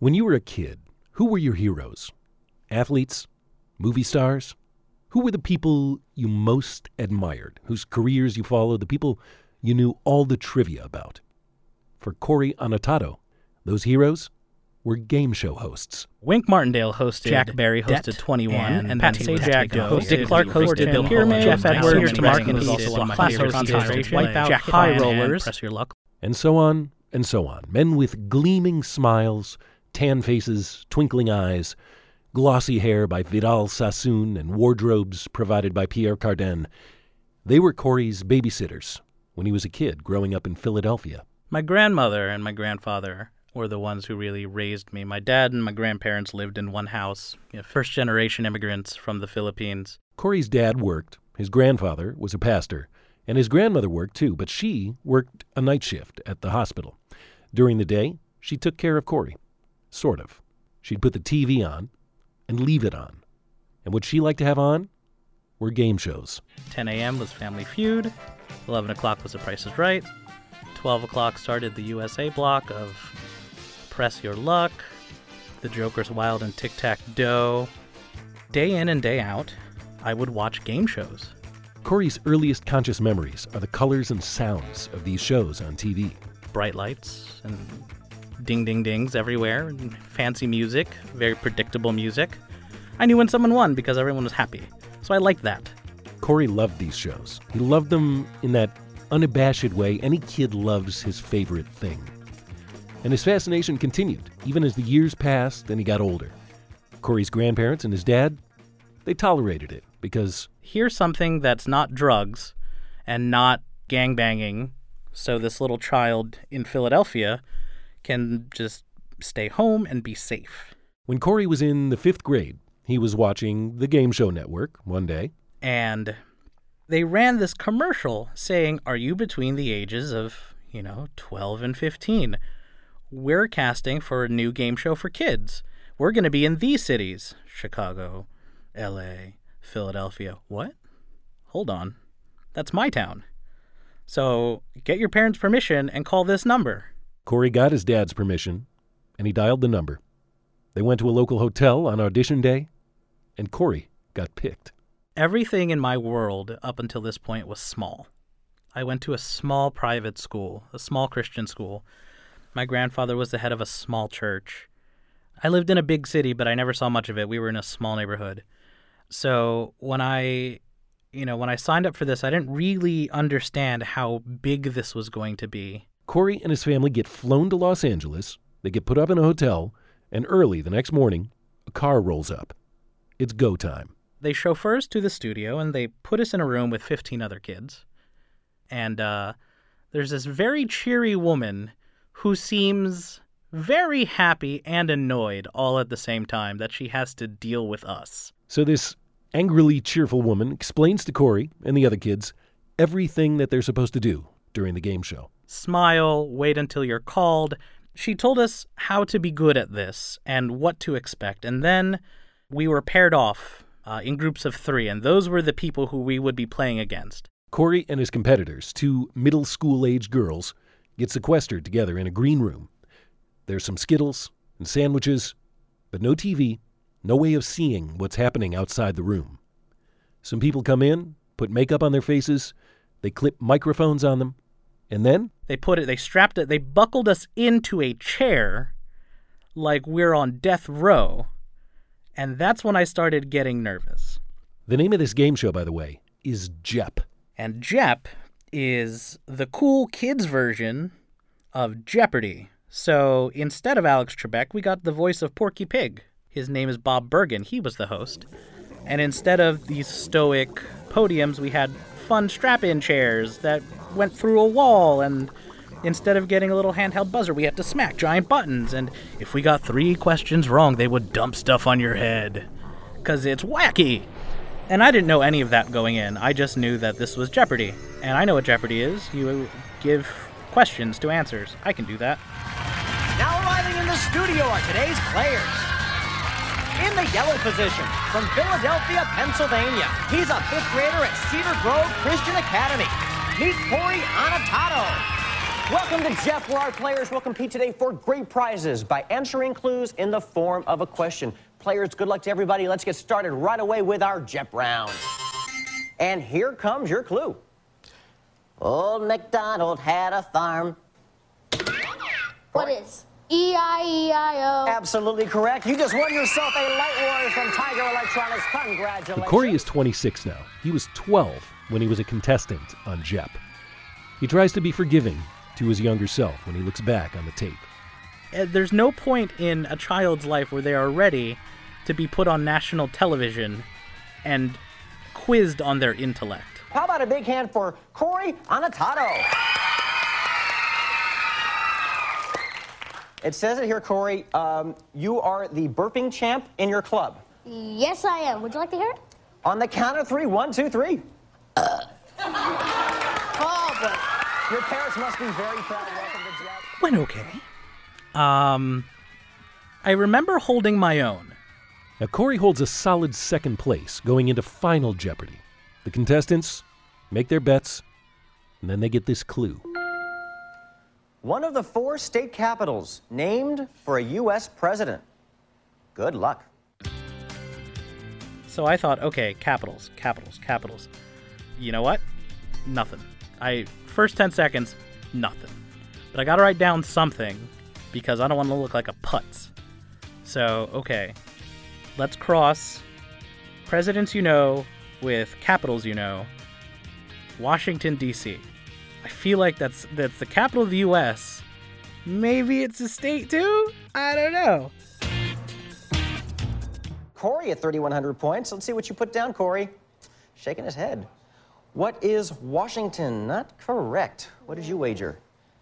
When you were a kid, who were your heroes? Athletes? Movie stars? Who were the people you most admired, whose careers you followed, the people you knew all the trivia about? For Corey Anatato, those heroes were game show hosts. Wink Martindale hosted, Jack Barry hosted Det, 21, and Patsy then Sajak hosted, Dick Clark hosted Bill Pyramid, Jeff Edwards, Martin was also also one of my class favorites. hosted, Wipeout, Jack High High Rollers, Press Your Luck. And so on and so on. Men with gleaming smiles, tan faces, twinkling eyes, glossy hair by Vidal Sassoon, and wardrobes provided by Pierre Cardin. They were Corey's babysitters when he was a kid growing up in Philadelphia. My grandmother and my grandfather were the ones who really raised me. My dad and my grandparents lived in one house, first-generation immigrants from the Philippines. Corey's dad worked, his grandfather was a pastor, and his grandmother worked too, but she worked a night shift at the hospital. During the day, she took care of Corey. Sort of. She'd put the TV on and leave it on. And what she liked to have on were game shows. 10 a.m. was Family Feud. 11 o'clock was The Price is Right. 12 o'clock started the USA block of Press Your Luck, The Joker's Wild and Tic-Tac-Doe. Day in and day out, I would watch game shows. Corey's earliest conscious memories are the colors and sounds of these shows on TV. Bright lights and ding-ding-dings everywhere, and fancy music, very predictable music. I knew when someone won because everyone was happy, so I liked that. Corey loved these shows. He loved them in that unabashed way any kid loves his favorite thing. And his fascination continued, even as the years passed and he got older. Corey's grandparents and his dad, they tolerated it because... Here's something that's not drugs and not gangbanging, so this little child in Philadelphia can just stay home and be safe. When Corey was in the 5th grade, he was watching the Game Show Network one day. And they ran this commercial saying, are you between the ages of, 12 and 15? We're casting for a new game show for kids. We're going to be in these cities: Chicago, L.A., Philadelphia. What? Hold on. That's my town. So get your parents' permission and call this number. Corey got his dad's permission, and he dialed the number. They went to a local hotel on audition day, and Corey got picked. Everything in my world up until this point was small. I went to a small private school, a small Christian school. My grandfather was the head of a small church. I lived in a big city, but I never saw much of it. We were in a small neighborhood. So when I signed up for this, I didn't really understand how big this was going to be. Corey and his family get flown to Los Angeles. They get put up in a hotel, and early the next morning, a car rolls up. It's go time. They chauffeur us to the studio, and they put us in a room with 15 other kids. And there's this very cheery woman who seems very happy and annoyed all at the same time that she has to deal with us. So this angrily cheerful woman explains to Corey and the other kids everything that they're supposed to do during the game show. Smile, wait until you're called. She told us how to be good at this and what to expect. And then we were paired off in groups of 3, and those were the people who we would be playing against. Corey and his competitors, 2 middle school-age girls, get sequestered together in a green room. There's some Skittles and sandwiches, but no TV, no way of seeing what's happening outside the room. Some people come in, put makeup on their faces, they clip microphones on them, and then... They buckled us into a chair like we're on death row, and that's when I started getting nervous. The name of this game show, by the way, is JEP. And JEP is the cool kids version of Jeopardy. So instead of Alex Trebek, we got the voice of Porky Pig. His name is Bob Bergen. He was the host. And instead of these stoic podiums, we had fun strap-in chairs that went through a wall. And instead of getting a little handheld buzzer, we had to smack giant buttons. And if we got 3 questions wrong, they would dump stuff on your head. 'Cause it's wacky. And I didn't know any of that going in. I just knew that this was Jeopardy. And I know what Jeopardy is. You give questions to answers. I can do that. Now arriving in the studio are today's players. In the yellow position, from Philadelphia, Pennsylvania, he's a 5th grader at Cedar Grove Christian Academy. Meet Corey Anatato. Welcome to Jeff, where our players will compete today for great prizes by answering clues in the form of a question. Players, good luck to everybody. Let's get started right away with our Jeff round. And here comes your clue. Old MacDonald had a farm. What is E-I-E-I-O? Absolutely correct. You just won yourself a Light Warrior from Tiger Electronics. Congratulations. Corey is 26 now. He was 12 when he was a contestant on Jep. He tries to be forgiving to his younger self when he looks back on the tape. There's no point in a child's life where they are ready to be put on national television and quizzed on their intellect. How about a big hand for Corey Anatato? It says it here, Corey. You are the burping champ in your club. Yes, I am. Would you like to hear it? On the count of 3, 1, 2, 3. Oh, boy. Your parents must be very proud. Welcome to Jet. Went okay. I remember holding my own. Now, Corey holds a solid second place going into Final Jeopardy. The contestants make their bets, and then they get this clue. One of the 4 state capitals named for a U.S. president. Good luck. So I thought, okay, capitals. You know what? Nothing. First 10 seconds, nothing. But I got to write down something because I don't want to look like a putz. So, okay, let's cross presidents you know with capitals you know. Washington, D.C. I feel like that's the capital of the U.S. Maybe it's a state too? I don't know. Corey at 3,100 points. Let's see what you put down, Corey. Shaking his head. What is Washington? Not correct. What did you wager?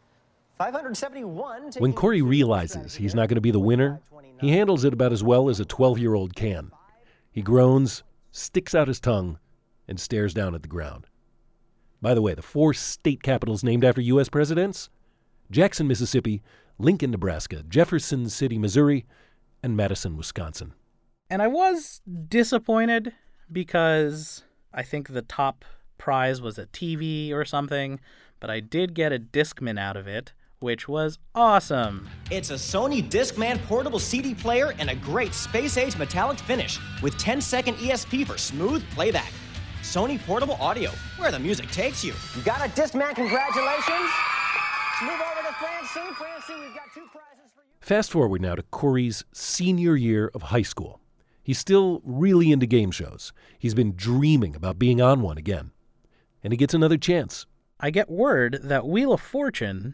571. When Corey realizes he's not going to be the winner, he handles it about as well as a 12-year-old can. He groans, sticks out his tongue, and stares down at the ground. By the way, the 4 state capitals named after U.S. presidents: Jackson, Mississippi, Lincoln, Nebraska, Jefferson City, Missouri, and Madison, Wisconsin. And I was disappointed because I think the top prize was a TV or something, but I did get a Discman out of it, which was awesome. It's a Sony Discman portable CD player and a great space-age metallic finish with 10-second ESP for smooth playback. Sony Portable Audio, where the music takes you. You got a Discman, congratulations. Let's move over to Francine. Francine, we've got 2 prizes for you. Fast forward now to Corey's senior year of high school. He's still really into game shows. He's been dreaming about being on one again. And he gets another chance. I get word that Wheel of Fortune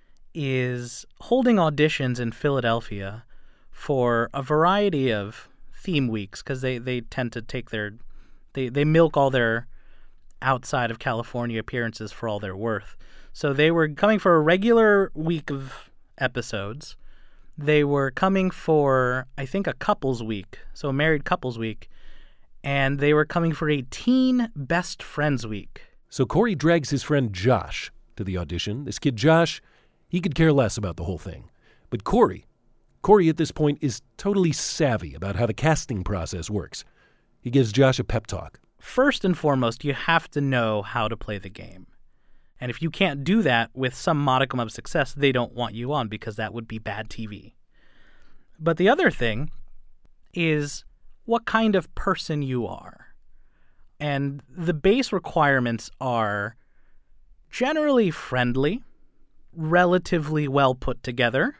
is holding auditions in Philadelphia for a variety of theme weeks because they tend to take they milk all their outside of California appearances for all they're worth. So they were coming for a regular week of episodes. They were coming for, I think, a couples week, so a married couples week, and they were coming for a teen best friends week. So Corey drags his friend Josh to the audition. This kid Josh, he could care less about the whole thing. But Corey at this point is totally savvy about how the casting process works. He gives Josh a pep talk. First and foremost, you have to know how to play the game. And if you can't do that with some modicum of success, they don't want you on because that would be bad TV. But the other thing is what kind of person you are. And the base requirements are generally friendly, relatively well put together,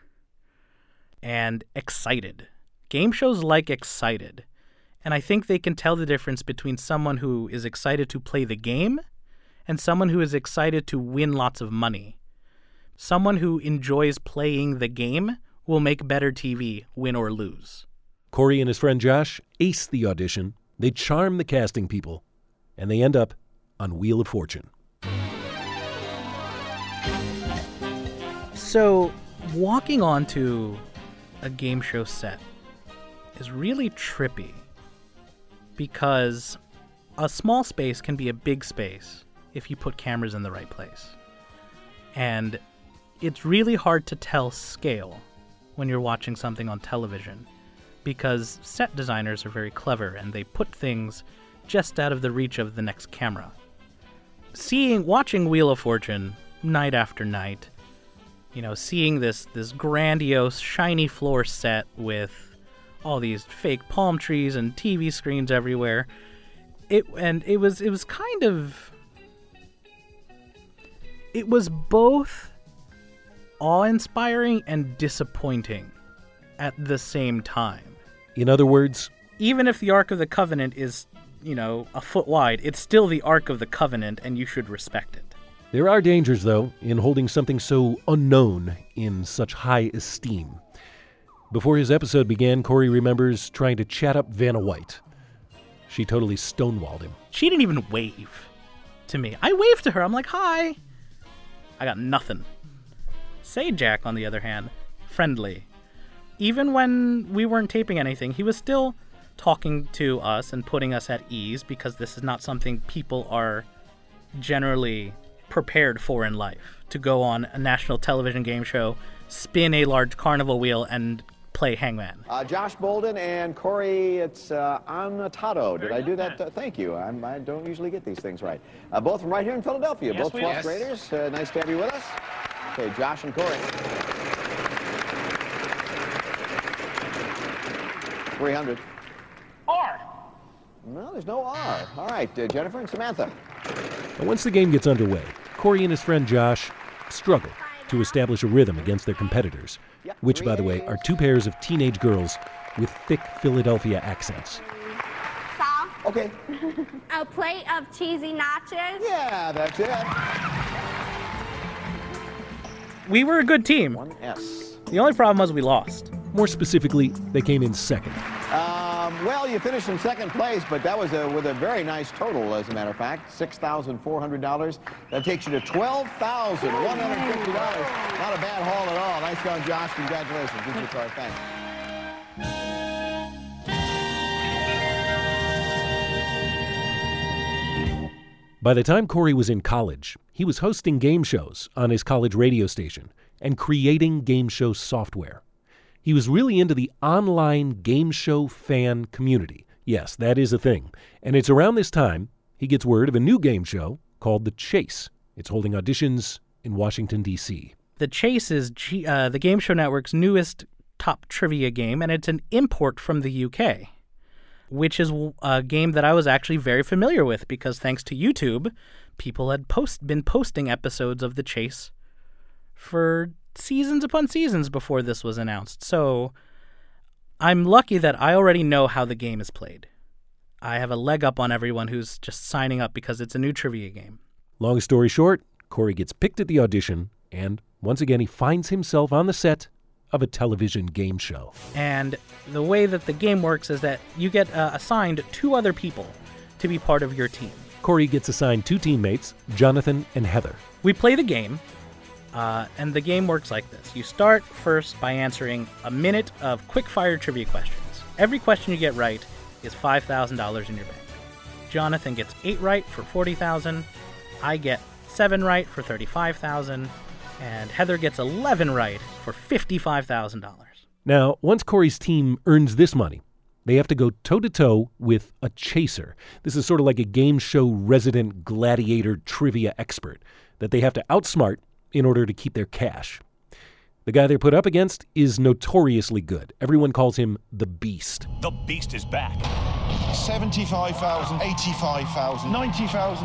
and excited. Game shows like excited. And I think they can tell the difference between someone who is excited to play the game and someone who is excited to win lots of money. Someone who enjoys playing the game will make better TV, win or lose. Corey and his friend Josh ace the audition. They charm the casting people, and they end up on Wheel of Fortune. So, walking onto a game show set is really trippy because a small space can be a big space if you put cameras in the right place. And it's really hard to tell scale when you're watching something on television because set designers are very clever and they put things just out of the reach of the next camera. Watching Wheel of Fortune night after night, seeing this grandiose, shiny floor set with all these fake palm trees and TV screens everywhere. It was both awe-inspiring and disappointing at the same time. In other words, even if the Ark of the Covenant is, a foot wide, it's still the Ark of the Covenant, and you should respect it. there are dangers, though, in holding something so unknown in such high esteem. Before his episode began, Corey remembers trying to chat up Vanna White. She totally stonewalled him. She didn't even wave to me. I waved to her. I'm like, hi. I got nothing. Sajak, on the other hand, friendly. Even when we weren't taping anything, he was still talking to us and putting us at ease, because this is not something people are generally prepared for in life. To go on a national television game show, spin a large carnival wheel, and play hangman. Josh Bolden and Corey, it's Annatato. Did I do that? Thank you. I don't usually get these things right. Both from right here in Philadelphia. Yes, both 12th graders. Nice to have you with us. Okay, Josh and Corey. 300. R. No, there's no R. All right, Jennifer and Samantha. But once the game gets underway, Corey and his friend Josh struggle to establish a rhythm against their competitors, which, by the way, are two pairs of teenage girls with thick Philadelphia accents. Salt. Okay. A plate of cheesy nachos. Yeah, that's it. We were a good team. 1S. The only problem was we lost. More specifically, they came in second. Well, you finished in second place, but that was with a very nice total, as a matter of fact, $6,400. That takes you to $12,150. Not a bad haul at all. Nice going, Josh. Congratulations. Here's your card. Thanks. By the time Corey was in college, he was hosting game shows on his college radio station and creating game show software. He was really into the online game show fan community. Yes, that is a thing. And it's around this time he gets word of a new game show called The Chase. It's holding auditions in Washington, D.C. The Chase is the Game Show Network's newest top trivia game, and it's an import from the UK, which is a game that I was actually very familiar with, because thanks to YouTube, people had been posting episodes of The Chase for seasons upon seasons before this was announced. So I'm lucky that I already know how the game is played. I have a leg up on everyone who's just signing up because it's a new trivia game. Long story short, Corey gets picked at the audition, and once again he finds himself on the set of a television game show. And the way that the game works is that you get assigned two other people to be part of your team. Corey gets assigned two teammates, Jonathan and Heather. We play the game. And the game works like this. You start first by answering a minute of quick-fire trivia questions. Every question you get right is $5,000 in your bank. Jonathan gets 8 right for $40,000. I get 7 right for $35,000. And Heather gets 11 right for $55,000. Now, once Corey's team earns this money, they have to go toe-to-toe with a chaser. This is sort of like a game show resident gladiator trivia expert that they have to outsmart in order to keep their cash. The guy they're put up against is notoriously good. Everyone calls him the Beast. The Beast is back. 75,000, 85,000, 90,000,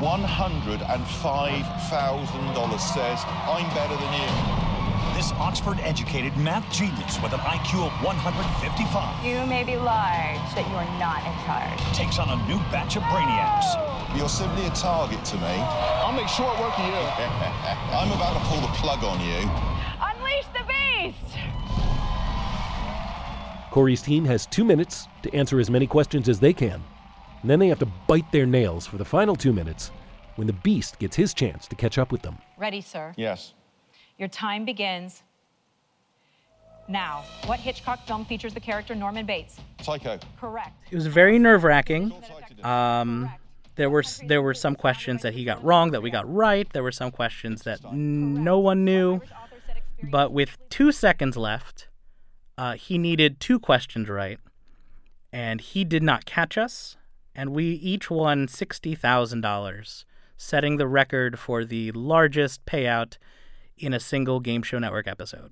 $105,000 says, I'm better than you. This Oxford-educated math genius with an IQ of 155 You may be large, but you are not in charge. takes on a new batch of brainiacs. You're simply a target to me. I'll make short work of you. I'm about to pull the plug on you. Unleash the beast! Corey's team has 2 minutes to answer as many questions as they can, and then they have to bite their nails for the final 2 minutes when the Beast gets his chance to catch up with them. Ready, sir? Yes. Your time begins now. What Hitchcock film features the character Norman Bates? Psycho. Correct. It was very nerve-wracking. There were some questions that he got wrong that we got right. There were some questions that no one knew. But with 2 seconds left, he needed 2 questions right, and he did not catch us, and we each won $60,000, setting the record for the largest payout in a single Game Show Network episode.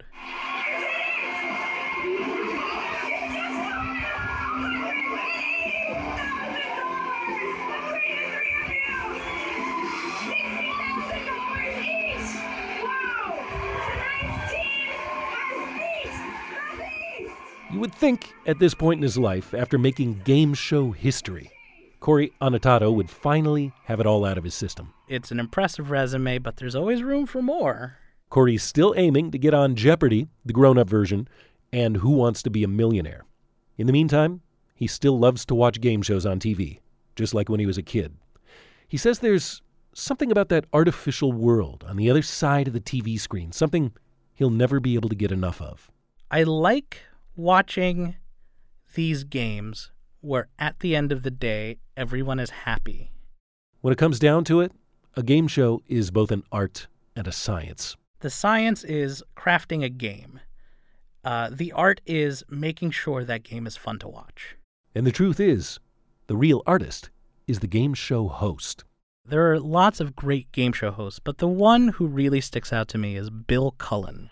You would think at this point in his life, after making game show history, Corey Onatato would finally have it all out of his system. It's an impressive resume, but there's always room for more. Corey's still aiming to get on Jeopardy, the grown-up version, and Who Wants to Be a Millionaire. In the meantime, he still loves to watch game shows on TV, just like when he was a kid. He says there's something about that artificial world on the other side of the TV screen, something he'll never be able to get enough of. I like watching these games where at the end of the day, everyone is happy. When it comes down to it, a game show is both an art and a science. The science is crafting a game. The art is making sure that game is fun to watch. And the truth is, the real artist is the game show host. There are lots of great game show hosts, but the one who really sticks out to me is Bill Cullen.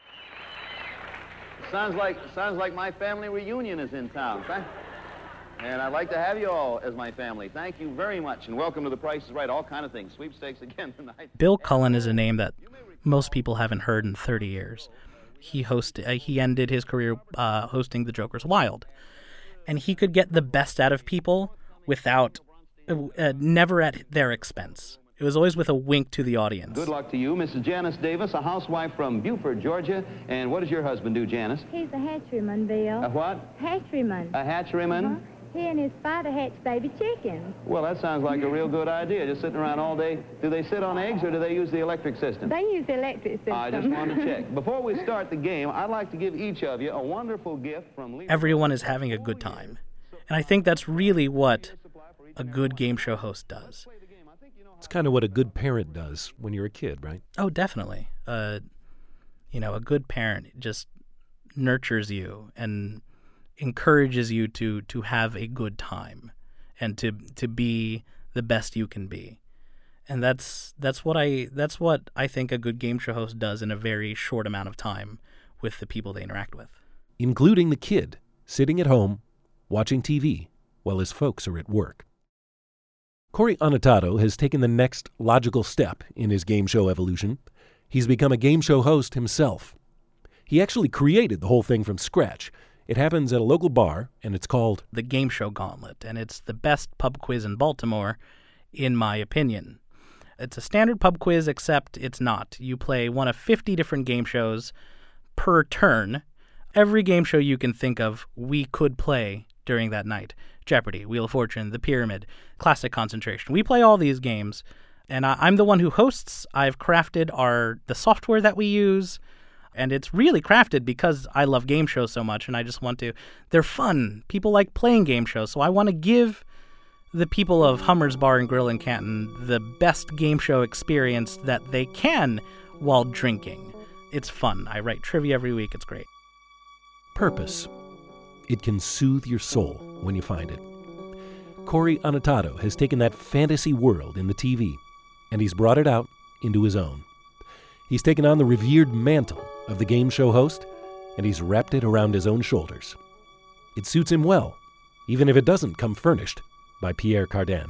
Sounds like my family reunion is in town. And I'd like to have you all as my family. Thank you very much, and welcome to The Price is Right. All kind of things. Sweepstakes again tonight. Bill Cullen is a name that most people haven't heard in 30 years. He ended his career hosting The Joker's Wild, and he could get the best out of people without, never at their expense. It was always with a wink to the audience. Good luck to you, Mrs. Janice Davis, a housewife from Beaufort, Georgia. And what does your husband do, Janice? He's a hatcheryman, Bill. A what? Hatcheryman. A hatcheryman? He and his father hatch baby chickens. Well, that sounds like a real good idea, just sitting around all day. Do they sit on eggs or do they use the electric system? They use the electric system. I just wanted to check. Before we start the game, I'd like to give each of you a wonderful gift from Lee. Everyone is having a good time. And I think that's really what a good game show host does. It's kind of what a good parent does when you're a kid, right? Oh, definitely. A good parent just nurtures you and encourages you to have a good time and to be the best you can be. And that's what I think a good game show host does in a very short amount of time with the people they interact with. Including the kid sitting at home watching TV while his folks are at work. Corey Onatato has taken the next logical step in his game show evolution. He's become a game show host himself. He actually created the whole thing from scratch. It happens at a local bar, and it's called The Game Show Gauntlet, and it's the best pub quiz in Baltimore, in my opinion. It's a standard pub quiz, except it's not. You play one of 50 different game shows per turn. Every game show you can think of, we could play during that night. Jeopardy, Wheel of Fortune, The Pyramid, Classic Concentration. We play all these games, and I'm the one who hosts. I've crafted the software that we use, and it's really crafted because I love game shows so much, and I just want to. They're fun. People like playing game shows, so I want to give the people of Hummer's Bar and Grill in Canton the best game show experience that they can while drinking. It's fun. I write trivia every week. It's great. Purpose. It can soothe your soul when you find it. Corey Onatato has taken that fantasy world in the TV, and he's brought it out into his own. He's taken on the revered mantle of the game show host, and he's wrapped it around his own shoulders. It suits him well, even if it doesn't come furnished by Pierre Cardin.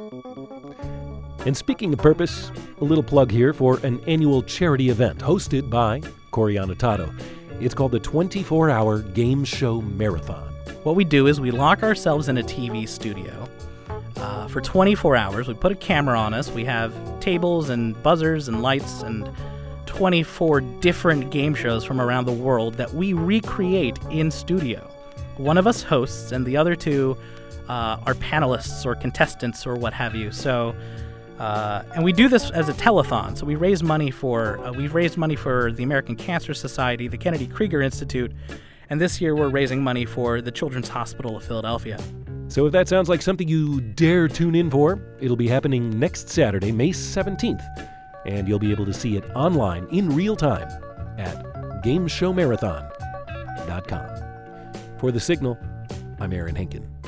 And speaking of purpose, a little plug here for an annual charity event hosted by Corey Onatato. It's called the 24-Hour Game Show Marathon. What we do is we lock ourselves in a TV studio for 24 hours. We put a camera on us. We have tables and buzzers and lights and 24 different game shows from around the world that we recreate in studio. One of us hosts, and the other two are panelists or contestants or what have you. So, and we do this as a telethon. So we raise money for we've raised money for the American Cancer Society, the Kennedy Krieger Institute, and this year we're raising money for the Children's Hospital of Philadelphia. So if that sounds like something you dare tune in for, it'll be happening next Saturday, May 17th, and you'll be able to see it online in real time at GameShowMarathon.com. For The Signal, I'm Aaron Henkin.